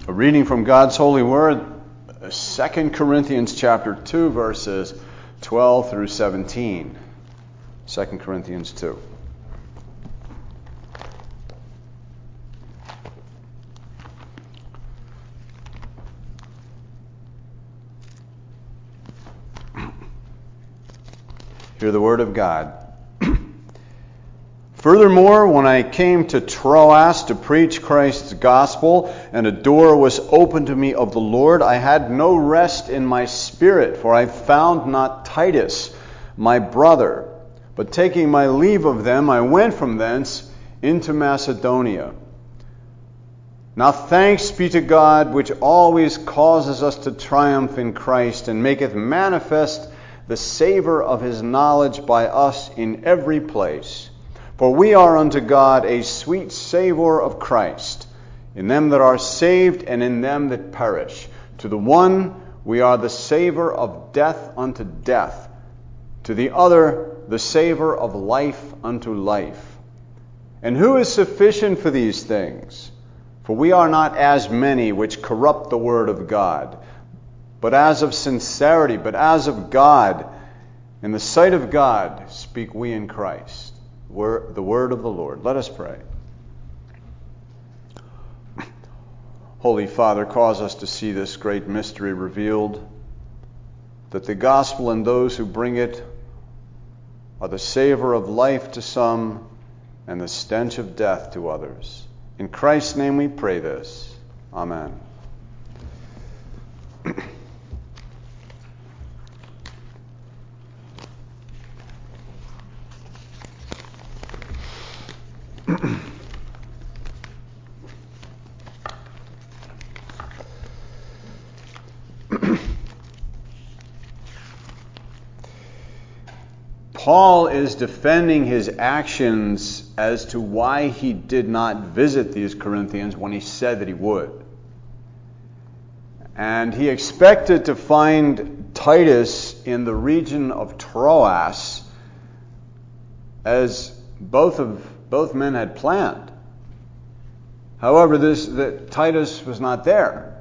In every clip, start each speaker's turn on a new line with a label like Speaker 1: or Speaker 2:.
Speaker 1: A reading from God's holy word, 2 Corinthians chapter 2, verses 12 through 17. 2 Corinthians 2. Hear the word of God. Furthermore, when I came to Troas to preach Christ's gospel, and a door was opened to me of the Lord, I had no rest in my spirit, for I found not Titus, my brother. But taking my leave of them, I went from thence into Macedonia. Now thanks be to God, which always causes us to triumph in Christ, and maketh manifest the savor of his knowledge by us in every place. For we are unto God a sweet savour of Christ, in them that are saved and in them that perish. To the one we are the savour of death unto death, to the other the savour of life unto life. And who is sufficient for these things? For we are not as many which corrupt the word of God, but as of sincerity, but as of God. In the sight of God speak we in Christ. The word of the Lord. Let us pray. Holy Father, cause us to see this great mystery revealed, that the gospel and those who bring it are the savor of life to some and the stench of death to others. In Christ's name we pray this. Amen. Paul is defending his actions as to why he did not visit these Corinthians when he said that he would. And he expected to find Titus in the region of Troas, as both men had planned. However, Titus was not there.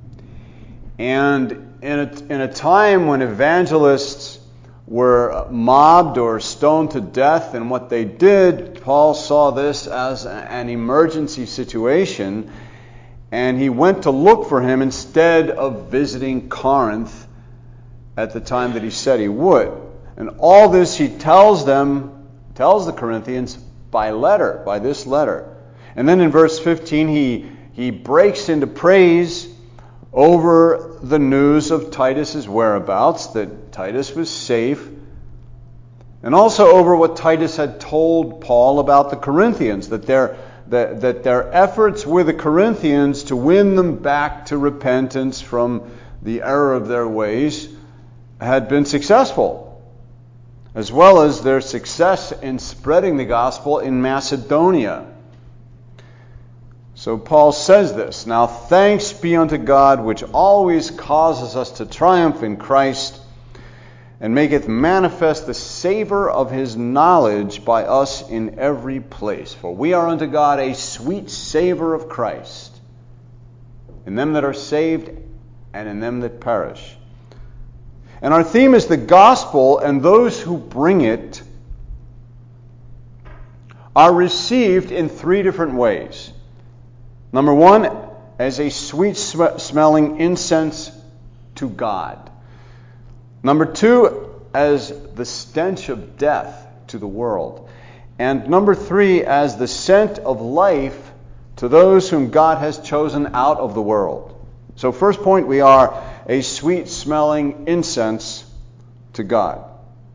Speaker 1: And in a time when evangelists were mobbed or stoned to death, and what they did, Paul saw this as an emergency situation, and he went to look for him instead of visiting Corinth at the time that he said he would. And all this he tells the Corinthians by this letter. And then in verse 15 he breaks into praise over the news of Titus's whereabouts, that Titus was safe, and also over what Titus had told Paul about the Corinthians, that their efforts with the Corinthians to win them back to repentance from the error of their ways had been successful, as well as their success in spreading the gospel in Macedonia. So Paul says this, now thanks be unto God, which always causes us to triumph in Christ, and maketh manifest the savour of his knowledge by us in every place. For we are unto God a sweet savour of Christ, in them that are saved and in them that perish. And our theme is the gospel, and those who bring it are received in three different ways. Number one, as a sweet-smelling incense to God. Number two, as the stench of death to the world. And number three, as the scent of life to those whom God has chosen out of the world. So first point, we are a sweet-smelling incense to God.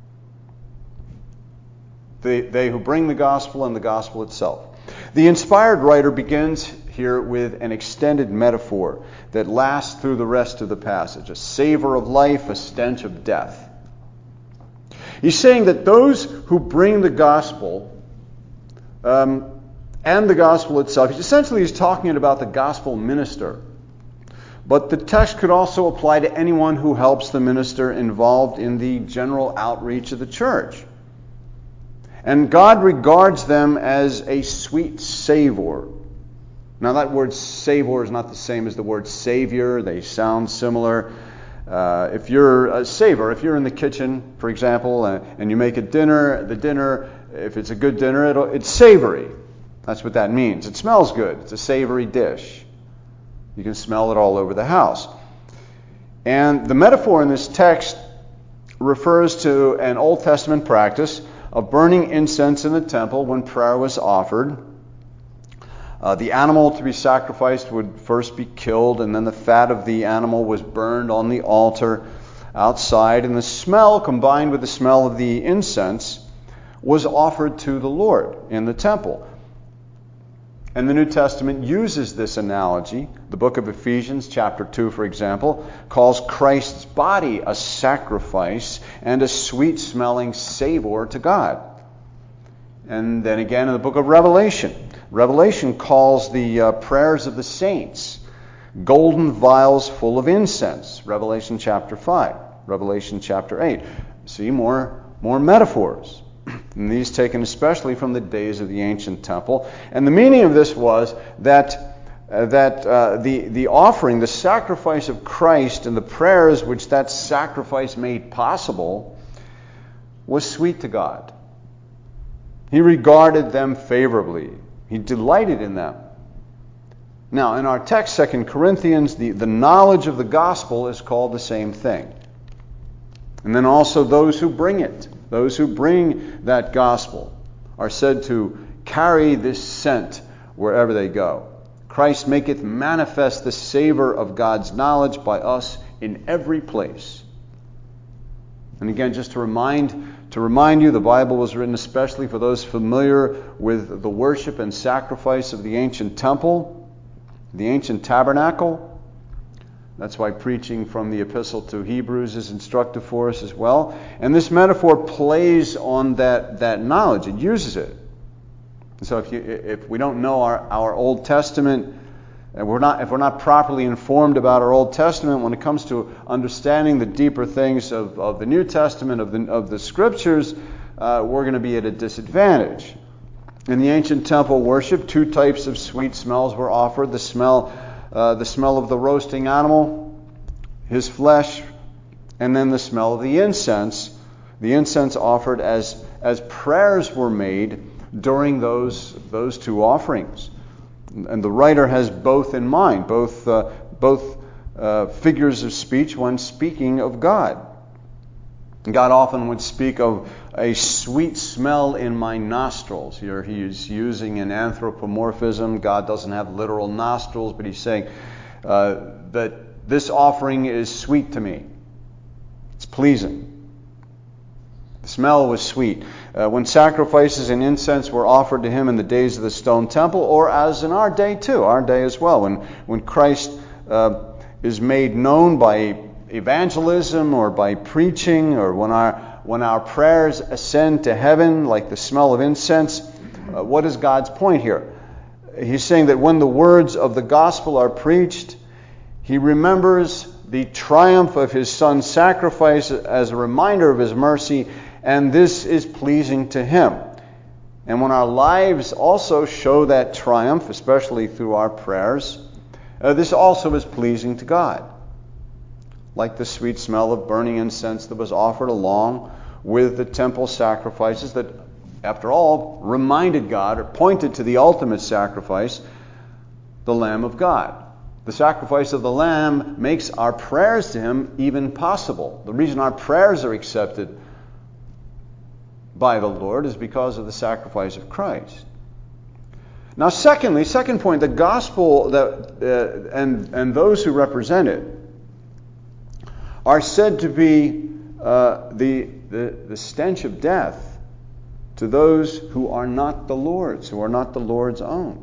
Speaker 1: They who bring the gospel and the gospel itself. The inspired writer begins here with an extended metaphor that lasts through the rest of the passage. A savor of life, a stench of death. He's saying that those who bring the gospel and the gospel itself, he's talking about the gospel minister. But the text could also apply to anyone who helps the minister involved in the general outreach of the church. And God regards them as a sweet savor. Now that word savor is not the same as the word savior. They sound similar. If you're a savor, if you're in the kitchen, for example, and you make a dinner, the dinner, if it's a good dinner, it's savory. That's what that means. It smells good. It's a savory dish. You can smell it all over the house. And the metaphor in this text refers to an Old Testament practice of burning incense in the temple when prayer was offered. The animal to be sacrificed would first be killed, and then the fat of the animal was burned on the altar outside, and the smell, combined with the smell of the incense, was offered to the Lord in the temple. And the New Testament uses this analogy. The book of Ephesians, chapter 2, for example, calls Christ's body a sacrifice and a sweet-smelling savor to God. And then again in the book of Revelation calls the prayers of the saints golden vials full of incense. Revelation chapter 5, Revelation chapter 8. See, more metaphors. And these taken especially from the days of the ancient temple. And the meaning of this was that the offering, the sacrifice of Christ and the prayers which that sacrifice made possible was sweet to God. He regarded them favorably. He delighted in them. Now, in our text, 2 Corinthians, the knowledge of the gospel is called the same thing. And then also those who bring it, those who bring that gospel, are said to carry this scent wherever they go. Christ maketh manifest the savor of God's knowledge by us in every place. And again, just to remind you, the Bible was written especially for those familiar with the worship and sacrifice of the ancient temple, the ancient tabernacle. That's why preaching from the epistle to Hebrews is instructive for us as well. And this metaphor plays on that knowledge. It uses it. And so if we don't know our Old Testament, and if we're not properly informed about our Old Testament when it comes to understanding the deeper things of the New Testament, of the Scriptures, we're going to be at a disadvantage. In the ancient temple worship, two types of sweet smells were offered. The smell of the roasting animal, his flesh, and then the smell of the incense. The incense offered as prayers were made during those two offerings. And the writer has both in mind, both figures of speech when speaking of God. God often would speak of a sweet smell in my nostrils. Here he's using an anthropomorphism. God doesn't have literal nostrils, but he's saying that this offering is sweet to me. It's pleasing. The smell was sweet. When sacrifices and incense were offered to him in the days of the stone temple, or as in our day too, our day as well, when Christ is made known by evangelism or by preaching, or when our prayers ascend to heaven like the smell of incense, what is God's point here? He's saying that when the words of the gospel are preached, he remembers the triumph of his son's sacrifice as a reminder of his mercy, and this is pleasing to him. And when our lives also show that triumph, especially through our prayers, this also is pleasing to God. Like the sweet smell of burning incense that was offered along with the temple sacrifices that, after all, reminded God or pointed to the ultimate sacrifice, the Lamb of God. The sacrifice of the Lamb makes our prayers to him even possible. The reason our prayers are accepted by the Lord is because of the sacrifice of Christ. Now, second point, the gospel and those who represent it are said to be the stench of death to those who are not the Lord's, who are not the Lord's own.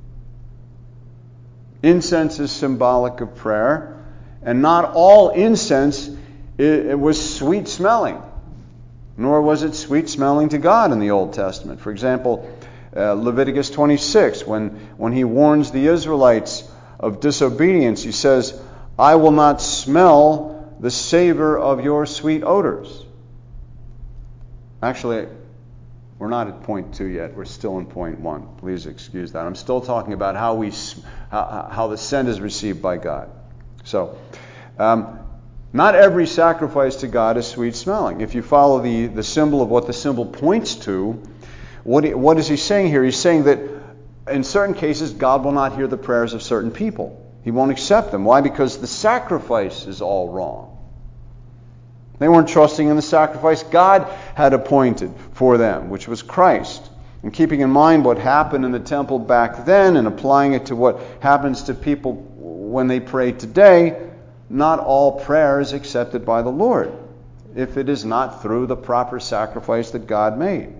Speaker 1: Incense is symbolic of prayer, and not all incense it was sweet smelling, nor was it sweet smelling to God in the Old Testament. For example, Leviticus 26, when he warns the Israelites of disobedience, he says, I will not smell the savor of your sweet odors. Actually, We're not at point 2 yet. We're still in point 1. Please excuse that. I'm still talking about how the scent is received by God. So, not every sacrifice to God is sweet smelling. If you follow the symbol of what the symbol points to, what is he saying here? He's saying that in certain cases, God will not hear the prayers of certain people. He won't accept them. Why? Because the sacrifice is all wrong. They weren't trusting in the sacrifice God had appointed for them, which was Christ. And keeping in mind what happened in the temple back then and applying it to what happens to people when they pray today, not all prayer is accepted by the Lord if it is not through the proper sacrifice that God made.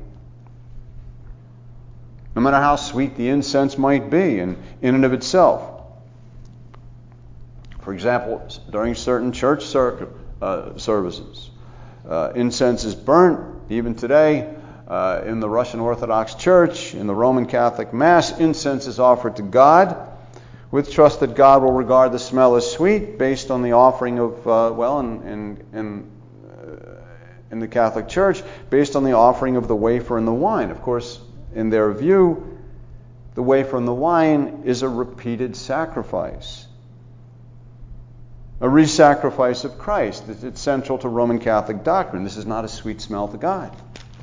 Speaker 1: No matter how sweet the incense might be in and of itself. For example, during certain church services, incense is burnt. Even today, in the Russian Orthodox Church, in the Roman Catholic Mass, incense is offered to God with trust that God will regard the smell as sweet based on the offering of, in the Catholic Church, based on the offering of the wafer and the wine. Of course, in their view, the wafer and the wine is a repeated sacrifice. A re-sacrifice of Christ. It's central to Roman Catholic doctrine. This is not a sweet smell to God.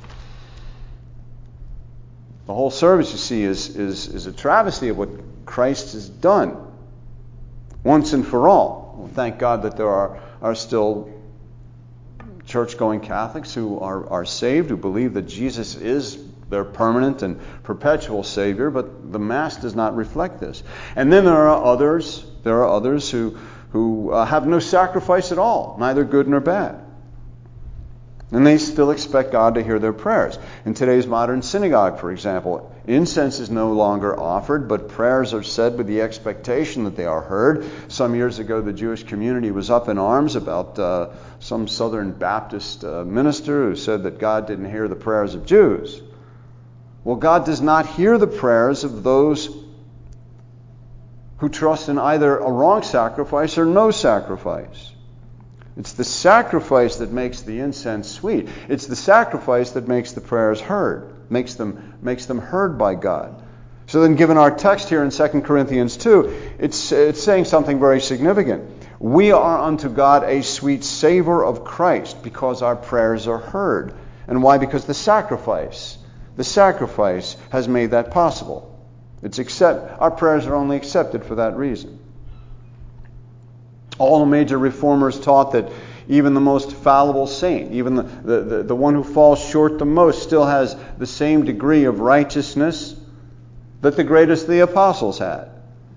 Speaker 1: The whole service, you see, is a travesty of what Christ has done once and for all. Well, thank God that there are still church-going Catholics who are saved, who believe that Jesus is their permanent and perpetual Savior, but the Mass does not reflect this. And then there are others who have no sacrifice at all, neither good nor bad. And they still expect God to hear their prayers. In today's modern synagogue, for example, incense is no longer offered, but prayers are said with the expectation that they are heard. Some years ago, the Jewish community was up in arms about some Southern Baptist minister who said that God didn't hear the prayers of Jews. Well, God does not hear the prayers of those who trust in either a wrong sacrifice or no sacrifice. It's the sacrifice that makes the incense sweet. It's the sacrifice that makes the prayers heard, makes them heard by God. So then, given our text here in 2 Corinthians 2, it's saying something very significant. We are unto God a sweet savor of Christ because our prayers are heard. And why? Because the sacrifice has made that possible. Our prayers are only accepted for that reason. All the major reformers taught that even the most fallible saint, even the one who falls short the most, still has the same degree of righteousness that the greatest of the apostles had.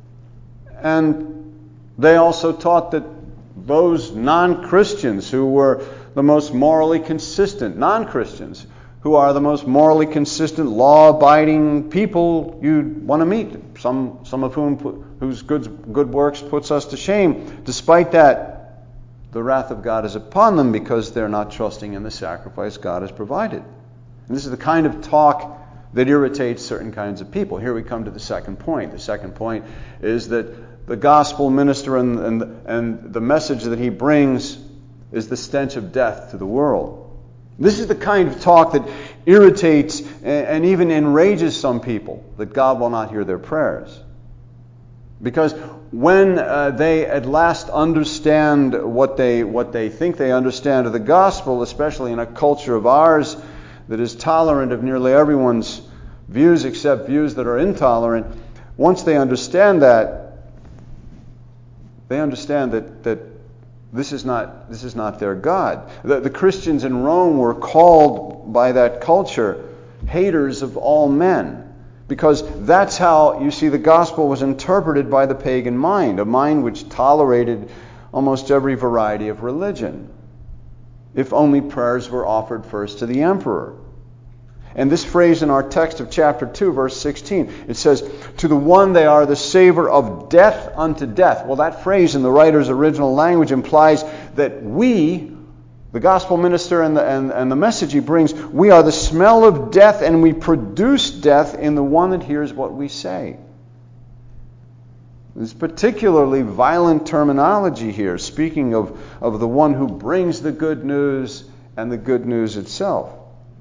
Speaker 1: And they also taught that those non-Christians who were the most morally consistent, non-Christians, who are the most morally consistent, law-abiding people you'd want to meet. Some of whose good works puts us to shame. Despite that, the wrath of God is upon them because they're not trusting in the sacrifice God has provided. And this is the kind of talk that irritates certain kinds of people. Here we come to the second point. The second point is that the gospel minister and the message that he brings is the stench of death to the world. This is the kind of talk that irritates and even enrages some people, that God will not hear their prayers. Because when they at last understand what they think they understand of the gospel, especially in a culture of ours that is tolerant of nearly everyone's views except views that are intolerant, once they understand that, they understand that this is not their God. The Christians in Rome were called by that culture haters of all men, because that's how, you see, the gospel was interpreted by the pagan mind, a mind which tolerated almost every variety of religion, if only prayers were offered first to the emperor. And this phrase in our text of chapter 2, verse 16, it says, to the one they are the savor of death unto death. Well, that phrase in the writer's original language implies that we, the gospel minister and the message he brings, we are the smell of death, and we produce death in the one that hears what we say. There's particularly violent terminology here, speaking of the one who brings the good news and the good news itself.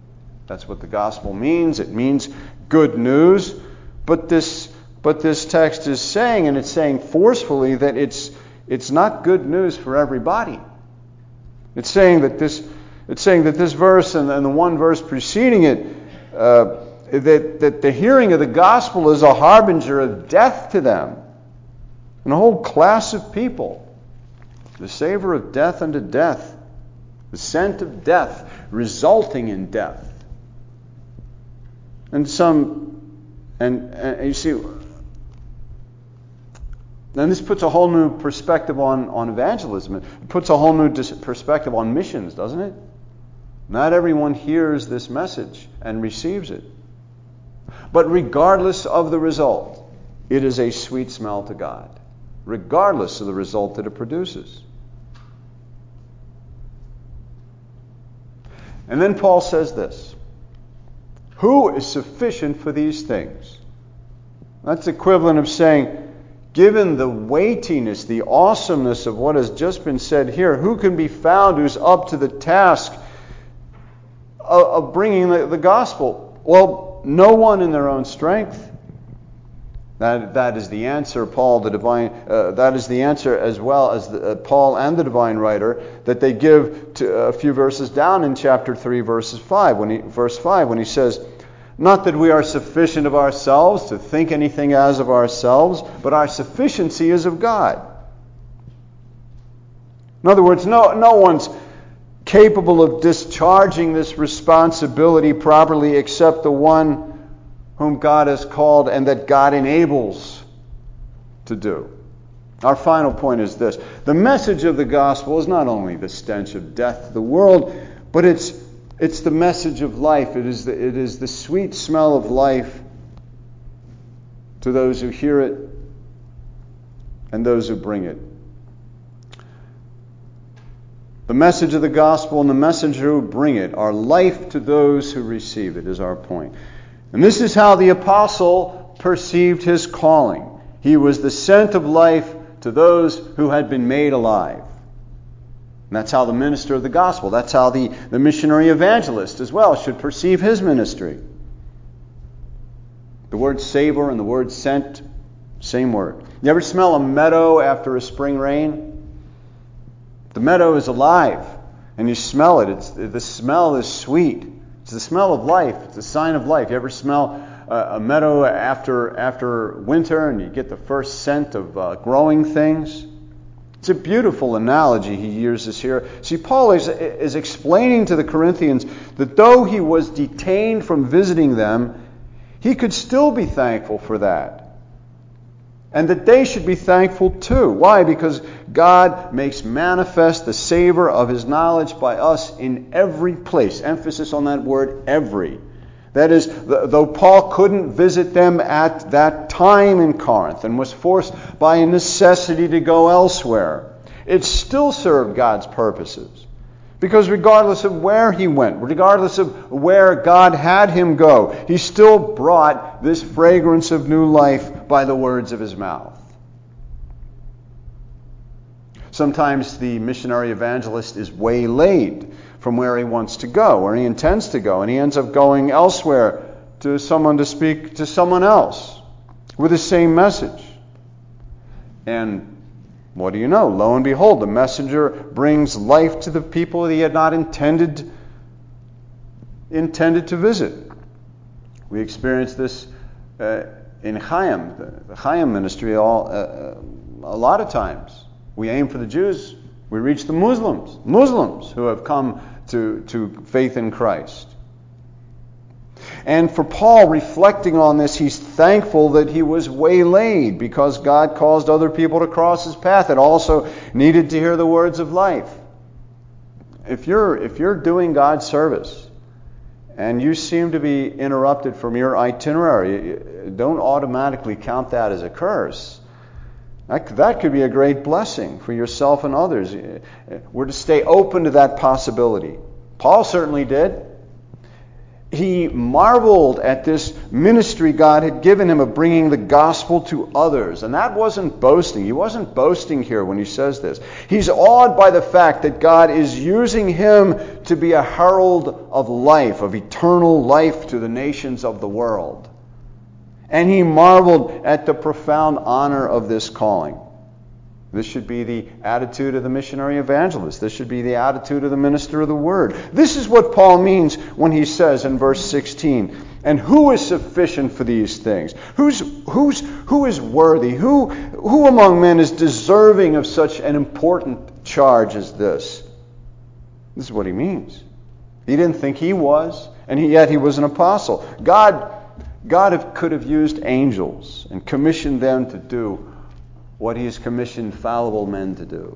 Speaker 1: That's what the gospel means. It means good news. But this text is saying, and it's saying forcefully, that it's not good news for everybody. It's saying that this verse and the one verse preceding it, that the hearing of the gospel is a harbinger of death to them. And a whole class of people. The savor of death unto death. The scent of death resulting in death. And you see, then this puts a whole new perspective on evangelism. It puts a whole new perspective on missions, doesn't it? Not everyone hears this message and receives it. But regardless of the result, it is a sweet smell to God. Regardless of the result that it produces. And then Paul says this. Who is sufficient for these things? That's equivalent of saying, given the weightiness, the awesomeness of what has just been said here, who can be found who's up to the task of bringing the gospel? Well, no one in their own strength. That is the answer, that is the answer as well as Paul and the divine writer that they give to a few verses down in chapter 3, verse 5, when he says, not that we are sufficient of ourselves to think anything as of ourselves, but our sufficiency is of God. In other words, no one's capable of discharging this responsibility properly except the one whom God has called and that God enables to do. Our final point is this. The message of the gospel is not only the stench of death to the world, but it's the message of life. It is the sweet smell of life to those who hear it and those who bring it. The message of the gospel and the messenger who bring it are life to those who receive it, is our point. And this is how the apostle perceived his calling. He was the scent of life to those who had been made alive. And that's how the minister of the gospel, that's how the missionary evangelist as well should perceive his ministry. The word savor and the word scent, same word. You ever smell a meadow after a spring rain? The meadow is alive, and you smell it. The smell is sweet. It's the smell of life. It's a sign of life. You ever smell a meadow after winter and you get the first scent of growing things? It's a beautiful analogy he uses here. See, Paul is explaining to the Corinthians that though he was detained from visiting them, he could still be thankful for that. And that they should be thankful too. Why? Because God makes manifest the savor of his knowledge by us in every place. Emphasis on that word, every. That is, though Paul couldn't visit them at that time in Corinth and was forced by a necessity to go elsewhere, it still served God's purposes. Because regardless of where he went, regardless of where God had him go, he still brought this fragrance of new life by the words of his mouth. Sometimes the missionary evangelist is waylaid from where he wants to go, where he intends to go, and he ends up going elsewhere to someone to speak to someone else with the same message. And what do you know? Lo and behold, the messenger brings life to the people that he had not intended to visit. We experienced this in Chaim, the Chaim ministry, a lot of times. We aim for the Jews, we reach the Muslims who have come to faith in Christ. And for Paul, reflecting on this, he's thankful that he was waylaid because God caused other people to cross his path that also needed to hear the words of life. If you're doing God's service and you seem to be interrupted from your itinerary, don't automatically count that as a curse. That could be a great blessing for yourself and others. We're to stay open to that possibility. Paul certainly did. he marveled at this ministry God had given him of bringing the gospel to others. And that wasn't boasting. He wasn't boasting here when he says this. He's awed by the fact that God is using him to be a herald of life, of eternal life to the nations of the world. And he marveled at the profound honor of this calling. This should be the attitude of the missionary evangelist. This should be the attitude of the minister of the word. This is what Paul means when he says in verse 16, and who is sufficient for these things? Who is worthy? Who among men is deserving of such an important charge as this? This is what he means. He didn't think he was, and yet he was an apostle. God could have used angels and commissioned them to do what he has commissioned fallible men to do.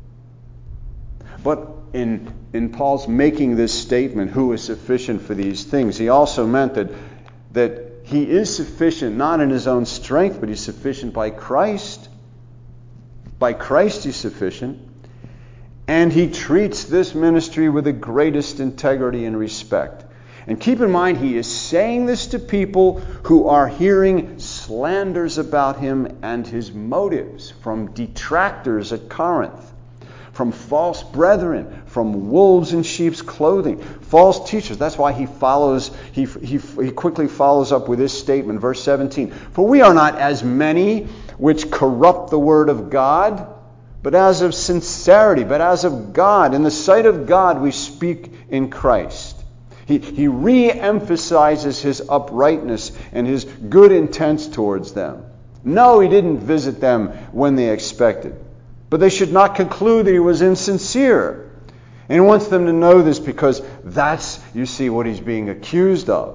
Speaker 1: But in Paul's making this statement, who is sufficient for these things, he also meant that he is sufficient not in his own strength, but he's sufficient by Christ. By Christ he's sufficient. And he treats this ministry with the greatest integrity and respect. And keep in mind, he is saying this to people who are hearing slanders about him and his motives from detractors at Corinth, from false brethren, from wolves in sheep's clothing, false teachers. That's why he quickly follows up with this statement, verse 17. For we are not as many which corrupt the word of God, but as of sincerity, but as of God. In the sight of God we speak in Christ. He re-emphasizes his uprightness and his good intents towards them. No, he didn't visit them when they expected. But they should not conclude that he was insincere. And he wants them to know this because that's, you see, what he's being accused of.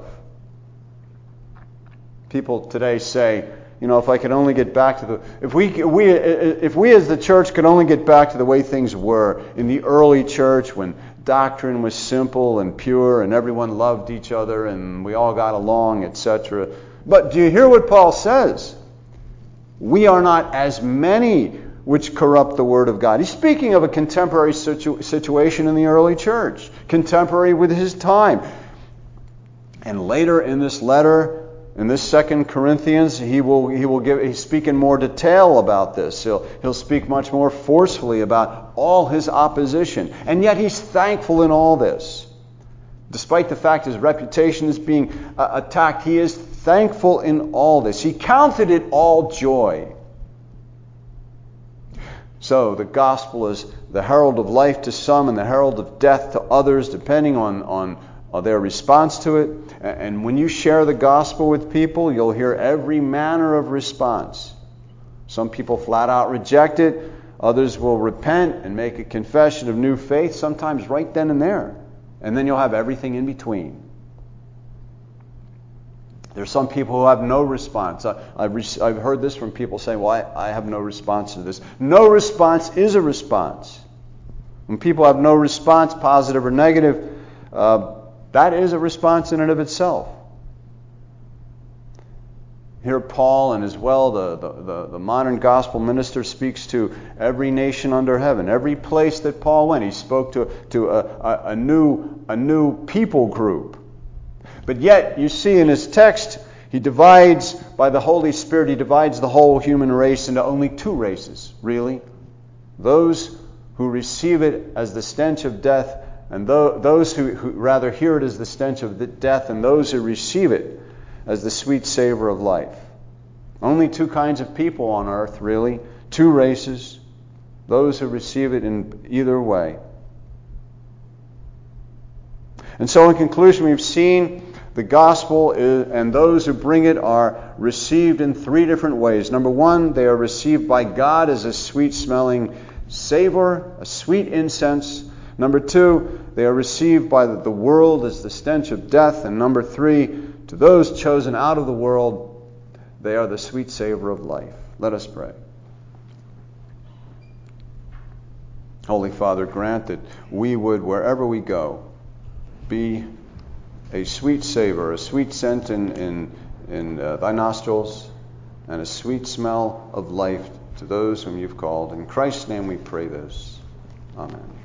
Speaker 1: People today say, if I could only get back to if we as the church could only get back to the way things were in the early church when doctrine was simple and pure and everyone loved each other and we all got along, etc. But do you hear what Paul says? We are not as many which corrupt the word of God. He's speaking of a contemporary situation in the early church, contemporary with his time. And later in this letter, in this 2 Corinthians, he's speak in more detail about this. He'll speak much more forcefully about all his opposition. And yet he's thankful in all this. Despite the fact his reputation is being attacked, he is thankful in all this. He counted it all joy. So the gospel is the herald of life to some and the herald of death to others, depending on their response to it. And when you share the gospel with people, you'll hear every manner of response. Some people flat out reject it. Others will repent and make a confession of new faith, sometimes right then and there. And then you'll have everything in between. There's some people who have no response. I've heard this from people saying, well, I have no response to this. No response is a response. When people have no response, positive or negative, that is a response in and of itself. Here Paul and as well the modern gospel minister speaks to every nation under heaven. Every place that Paul went, he spoke to a new people group. But yet, you see in his text, he divides, by the Holy Spirit, he divides the whole human race into only two races, really. Those who receive it as the stench of death, and those who rather hear it as the stench of death, and those who receive it as the sweet savor of life. Only two kinds of people on earth, really. Two races. Those who receive it in either way. And so in conclusion, we've seen the gospel and those who bring it are received in three different ways. Number one, they are received by God as a sweet-smelling savor, a sweet incense. Number two, they are received by the world as the stench of death. And number three, to those chosen out of the world, they are the sweet savor of life. Let us pray. Holy Father, grant that we would, wherever we go, be a sweet savor, a sweet scent in thy nostrils, and a sweet smell of life to those whom you've called. In Christ's name we pray this. Amen.